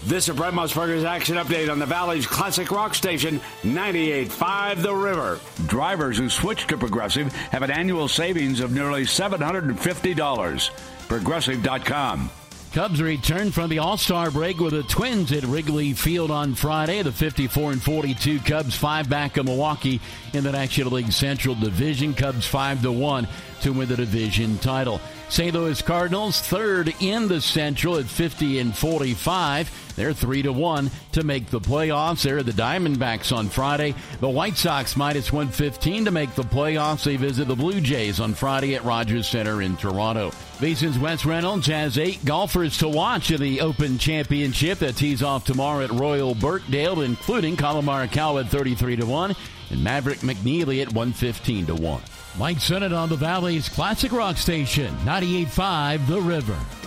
This is Brett Musburger's Action Update on the Valley's Classic Rock Station, 98.5 The River. Drivers who switch to Progressive have an annual savings of nearly $750. Progressive.com. Cubs return from the All-Star break with the Twins at Wrigley Field on Friday. The 54-42 Cubs 5 back of Milwaukee in the National League Central Division. Cubs 5-1 to win the division title. St. Louis Cardinals third in the Central at 50-45. They're 3-1 to make the playoffs. They're the Diamondbacks on Friday. The White Sox minus 115 to make the playoffs. They visit the Blue Jays on Friday at Rogers Center in Toronto. VSiN's Wes Reynolds has 8 golfers to watch in the Open Championship that tees off tomorrow at Royal Birkdale, including Collin Morikawa at 33-1 and Maverick McNeely at 115-1. Mike Sennett on the Valley's Classic Rock Station, 98.5 The River.